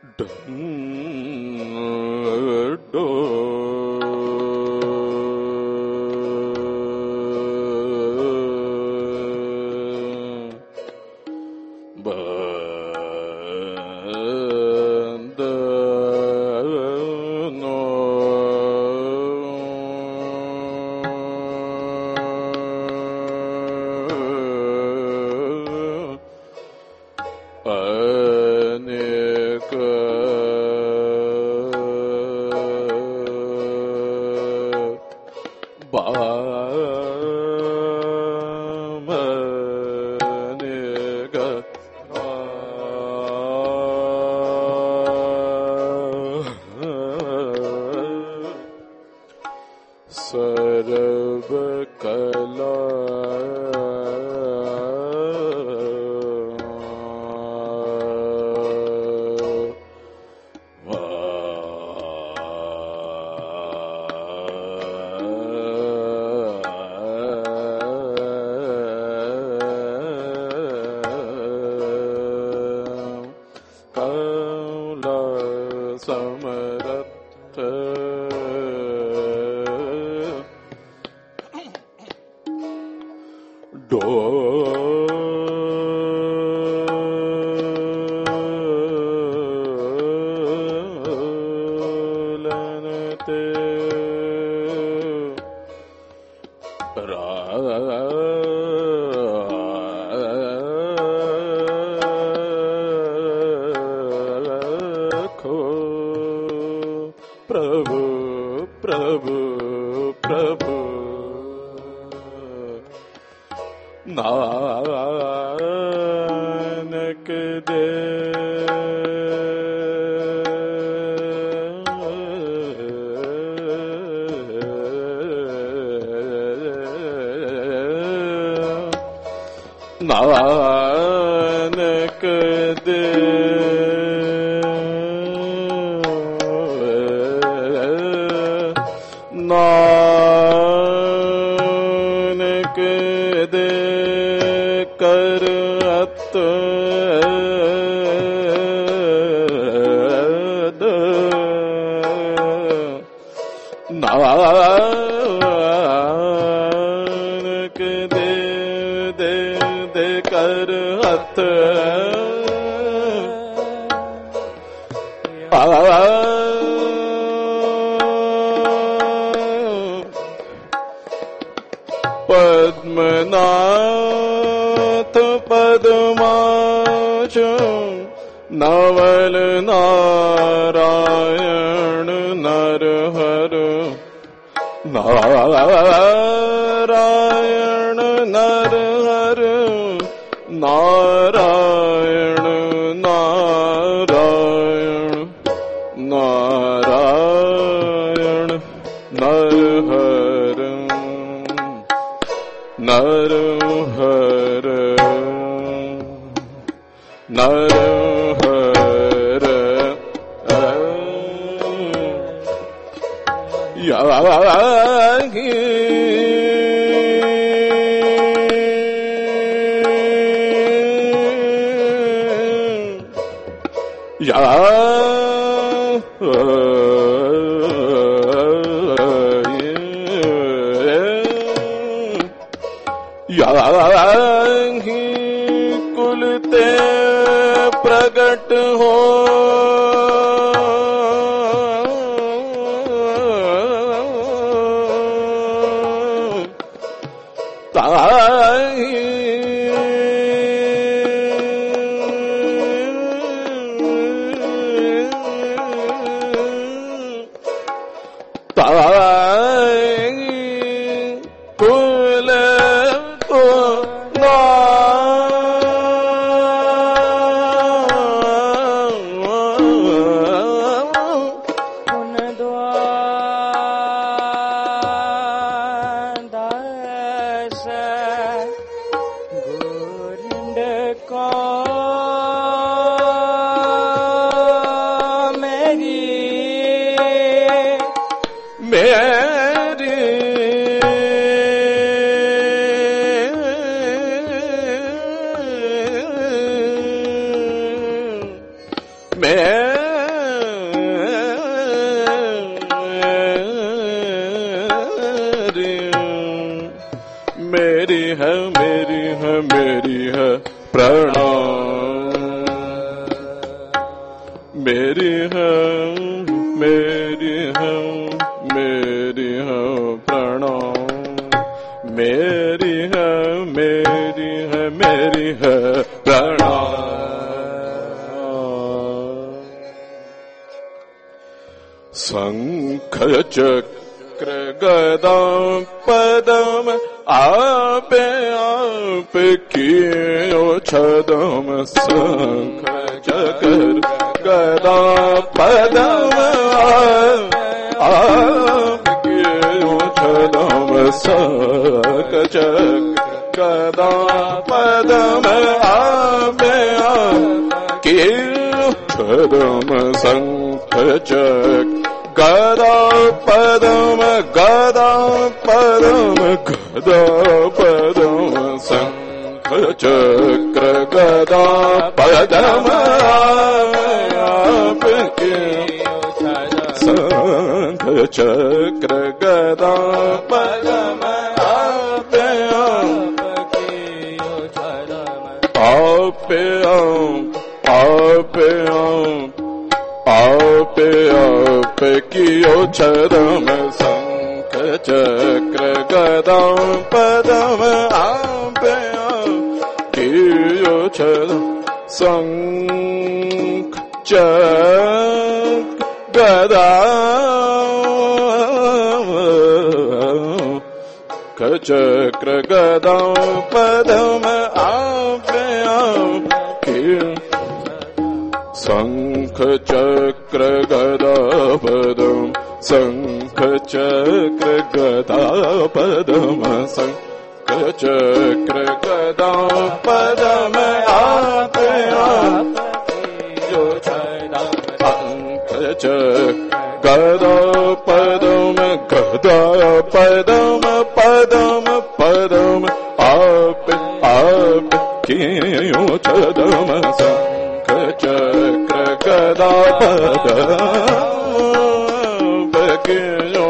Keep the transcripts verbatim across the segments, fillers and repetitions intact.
पद्मनाथ पद्माच नवल नारायण नरहर नारायण नरहर नारायण नारायण नारायण नरहर नरहर नरहर यागी या याही कुल ते प्रगट हो ताही ताही कुल तो ना पुन द्वादश गोरिंद को मेरी मेरी मेरी है मेरी है मेरी है प्रणाम मेरी है मेरी है मेरी है प्रणाम मेरी है मेरी है मेरी है प्रणाम शंख चक्र गदा पदम आपे आप कियो छदम शंख चक्र गदा पदम आप कियो छदम शंख चक्र गदा पदम आपे आप कियो छदम शंख चक्र गदा पदम गदा पदम गदा पदम शंख चक्र गदा पदम आपके शंख चक्र गदा पदम आपे आपे आपे आपे आप कियो छदम शंख चक्र गदा पदम आपे कियो छदम शंख चक्र गदा चक्र गदा पदम आपे कियो शंख चक्र गदा पदम शंख चक्र गदा पदम शंख चक्र गदा पदम आपे जो शंख चक्र गदा पदम गदा पदम पदम पदम आप आप कियो छदम शंख चक्र गदा पदम कियो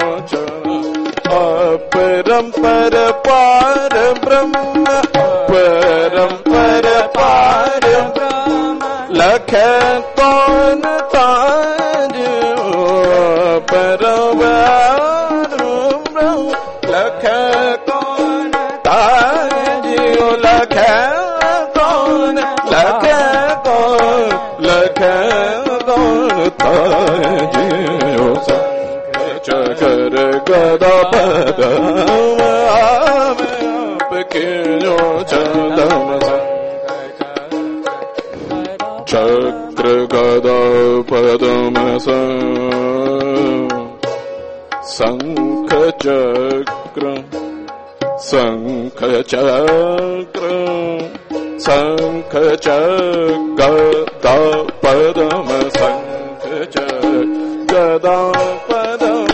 अपरम पर पार ब्रह्म परम पर पार ब्रह्म लख कौन ताज परम ब्रह्म लख कौन ताज लख कौन लख कौन लख कौन ताज चक्र गदा पदम आप कियो छदम चक्र गदा पदम शंख चक्र शंख चक्र शंख चक्र गदा पदम शंख चक्र गदा पदम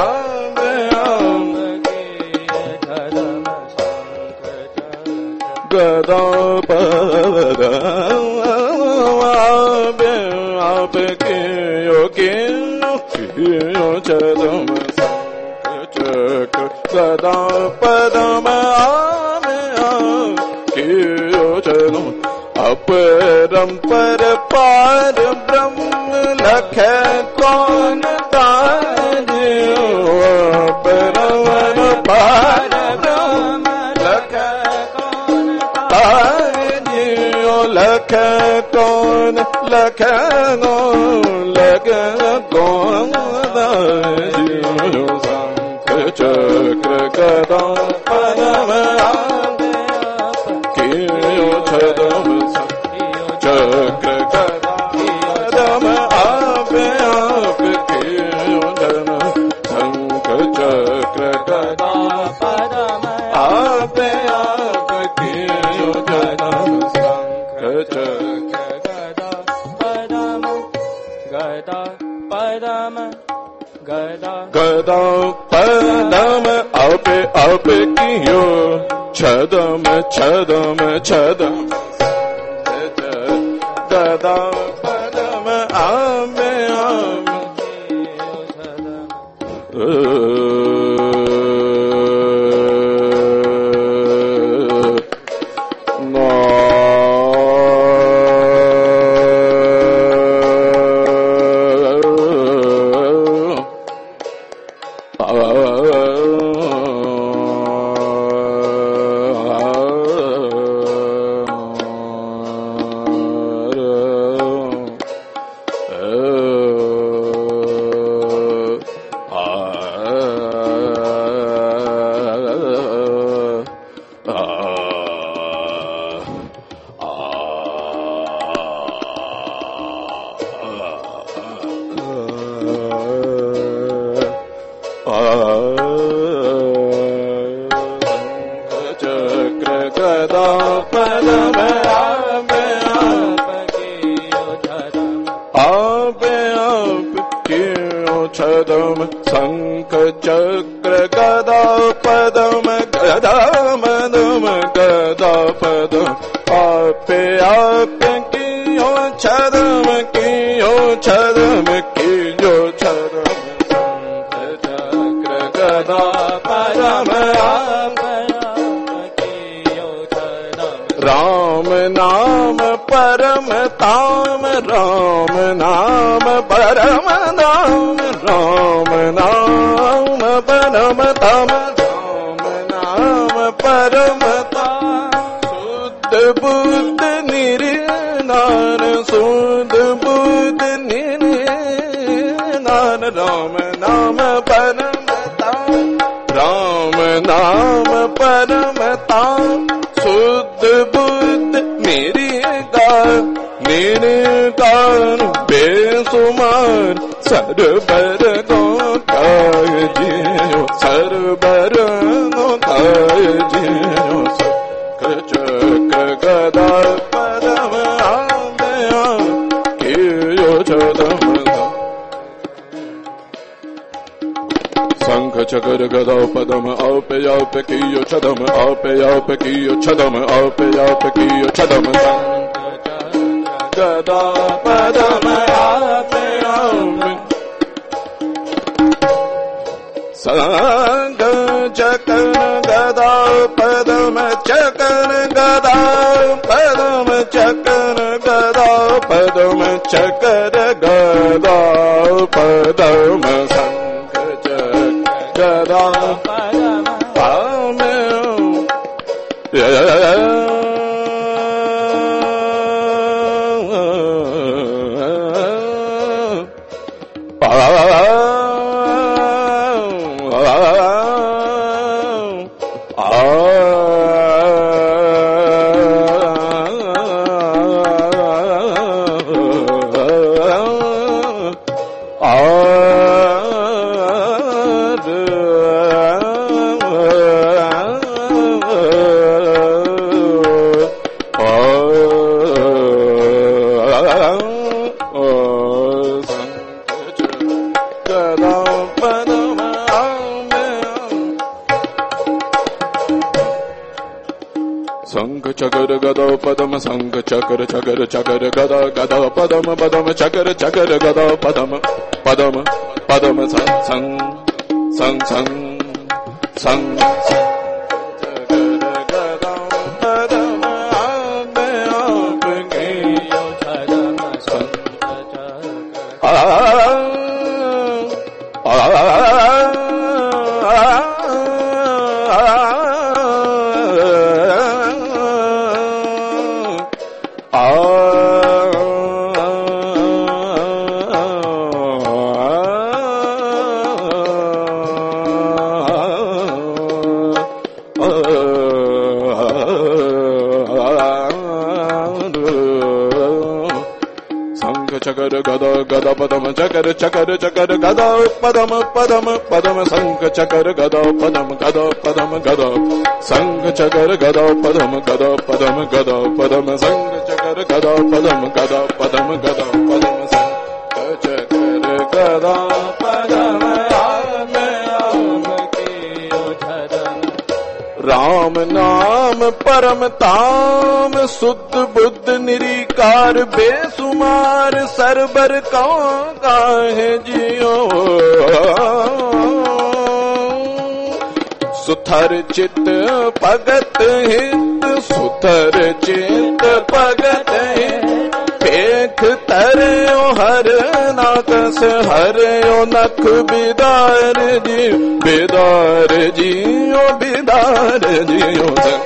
गदा पदम आप कियो कियो छदम चक्र गदा पदम कियो छदम अपरम पर पार ब्रह्म लख कौन ताज अपरम पार ब्रह्म लख कौन ताज लख कौन लख कौन लख कौन शंख चक्र गदा पदम कियो छदम चक्र गदा पदम आपे आप कियो छदम शंख चक्र गदा पदम आपे आप कियो छदम शंख चक्र गदा पदम गदा पदम गदा गदा पदम आपे आप कियो छदम छदम छदम गदा पदम आपे आप आप आप कियो छदम शंख चक्र गदा पदम गदा मदम गदा पदम आप आप कियो छदम कियो छदम कियो छदम शंख चक्र गदा पदम आप राम नाम परम ताम राम नाम परम धाम राम नाम परम धाम राम नाम परम धाम शुद्ध बुद्ध निर्नान शुद्ध बुद्ध निर्नान राम नाम परम धाम राम नाम परम धाम शुद्ध बुद्ध मेरी गान मेरे गान बेसुमार सरबर गोताय जियो सरबर गोताय जियो चक्र गदा पदम आदया कियो छदम शंख चक्र गदा पदम आप आप कियो छदम आप आप कियो छदम आप आप कियो छदम गदा पदम आप आप शंख चक्र गदा पदम चक्र गदा पदम चक्र गदा पदम चक्र गदा पदम गदा पाम चक्र गदा पदम शंख चक्र चक्र चक्र गदा गदा पदम पदम चक्र चक्र गदा पदम पदम पदम संग संग संग संग संग चक्र गदा गदा पदम चक्र चक्र चक्र गदा पदम पदम पदम शंख चक्र गदा पदम गदा पदम गदा शंख चक्र गदा पदम गदा पदम गदा पदम शंख चक्र गदा पदम गदा पदम गदा पदम शंख चक्र गदा पदम राम नाम परम ताम शुद्ध बुद्ध निरीकार बेसुमार सरबर कौं काहे जियो सुथर चित भगत हित सुथर चित भगत हित पेख तरयो हर नाकस हरयो नख बिदार जी बिदार जियो बिदार जियो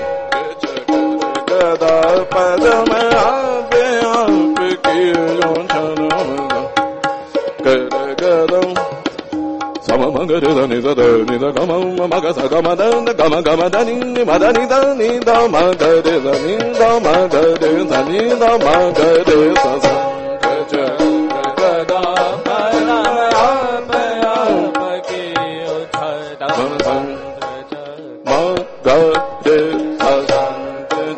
गदा पदम आप आप कियो छदम कर गदम सम मगर धनि द नि द गम मग स गम द गम गम द नि म द नि द नि द म ग रे द नि द म ग रे ध नि द म ग रे स स ग गदा पदम आप आप कियो छदम म ग रे स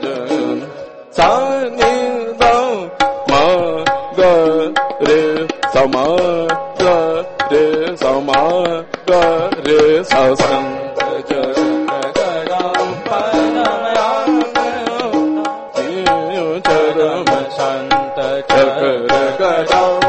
सा नि द म ग रे स समा ग रे समा ग रे सा संत जगदम चरम संत जगदम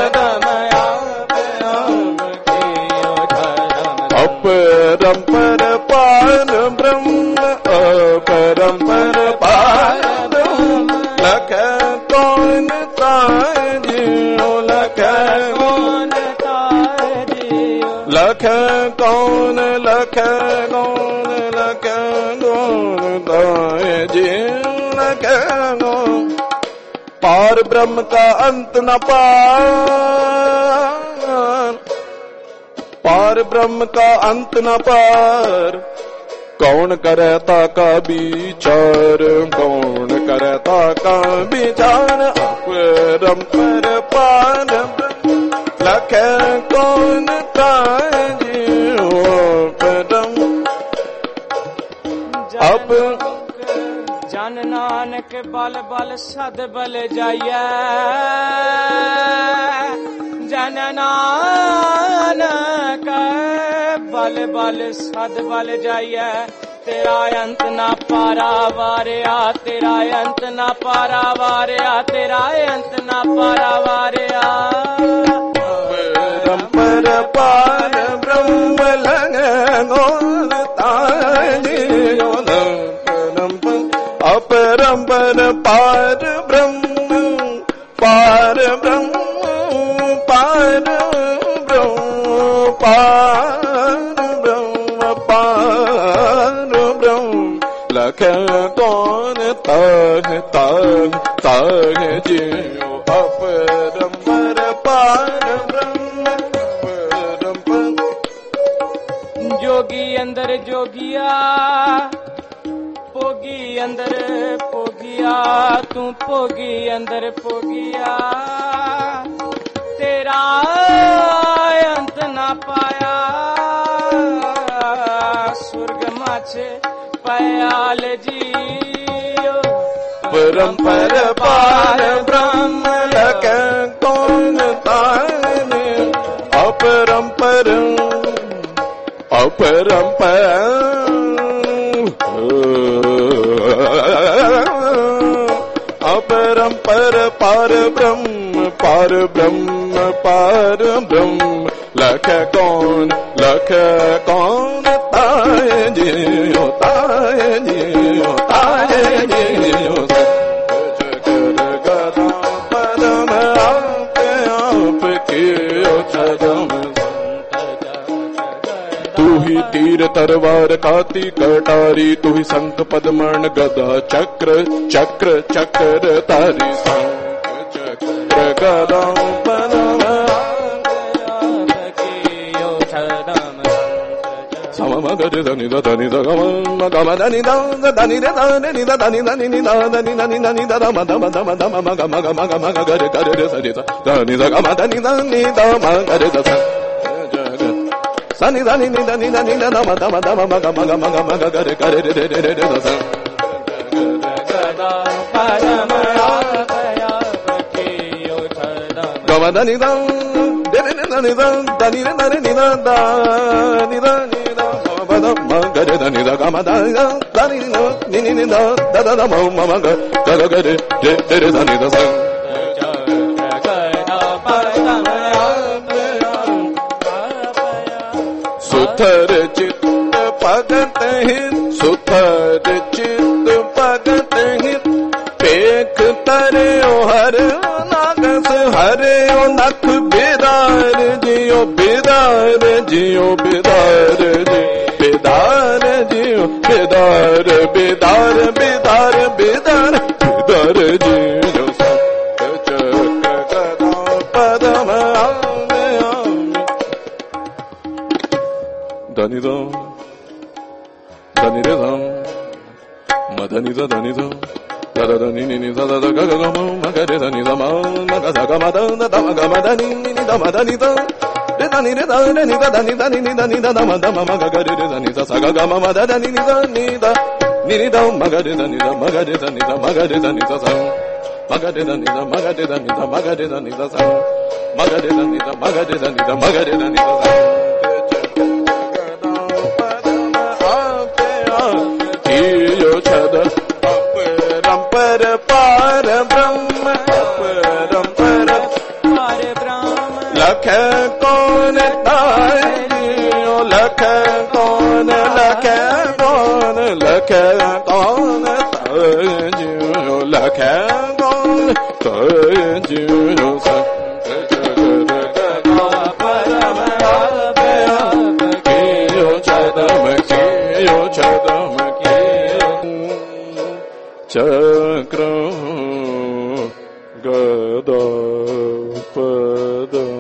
अपरंपर पार ब्रह्म अपरंपर पार ब्रह्म लख कौन ताजियो लख कौन ताजियो लख कौन लख कौन लख कौन ताजियो लख कौन पार ब्रह्म का अंत न पार पार ब्रह्म का अंत न पार कौन करता का विचार कौन करता का विचार अपरंपर पार ब्रह्म लख कौन ताजियो परम अब जन नानक बल बल सद बल जाइए जन नानक बल बल सद बल जाइए तेरा अंत ना पारा वारिया तेरा अंत ना पारा वारिया तेरा अंत ना पारा वारिया परंपर पार ब्रह्म लग गोल ताजियो अपरंपर पार ब्रह्म पार ब्रह्म पार ब्रह्म पार ब्रह्म पार ब्रह्म लख कौन ताह ताह ताह जियो अपरंपर पार ब्रह्म परंपर जोगी अंदर जोगिया पोगी अंदर पोगिया तू पोगी अंदर पोगिया तेरा अंत ना पाया स्वर्ग माचे पयाल जियो परंपर पार ब्रह्म लख कौन ताने अपरंपर अपरंपर अपरंपर पार ब्रह्म पार ब्रह्म पार ब्रह्म लख कौन लख कौन ताए जियो ताए जियो ताए जियो जगर गदा परम आप आप कियो छदम तू ही तीर तरवार काती कटारी तू ही शंख पद्मर्ण गदा चक्र चक्र चक्र तारी शंख चक्र गदा पद्म सम मगध धनि धनि गम गम धनि धनि रे धनि धनि धनि नि धनि धनि धनि धम धम धम धम मग मग मग मग गर गर रे सरि धनि गम धनि धनि धम गर द सनि धनि नि धनि धनि धम धम धम मग मग मग मग गर गर रे रे रे रे द गम धनि धम रे रे धनि धम धनि रे धनि नि धनि धनि मगर धनि गम धनि धनि नि नि नि द द द म म ग ग ग रे रे रे धनि द सुथर चित्त भगत हित सुथर चित्त भगत हित पेख तरे हर नागस हरे ओ नख बिदार जियो बिदार जियो बिदार जी बिदार जियो बिदार बिदार बिदार बिदार बिदार जियो पदम धनि धम धनि रे धम मधनि ध धनि धम द द नि नि नि द द ग ग ग म म ग रे धनि ध म म ग ध ग म द द ध म ग म ध नि नि नि ध म ध नि ध रे धनि रे ध रे नि ध धनि धनि नि ध नि ध ध म ध म म ग ग रे रे धनि ध स ग ग म म ध धनि नि ध नि ध नि नि ध म ग रे धनि ध म ग रे धनि ध म ग रे धनि ध स म ग रे धनि ध म ग रे धनि ध म ग रे धनि ध स magare da nida magare da nida magare da nida yo chada parampar par brahma parampar par brahma lakh kaun taay lakh kaun lakh kaun lakh kaun taay lakh kaun taay sa Chakra Gada Pada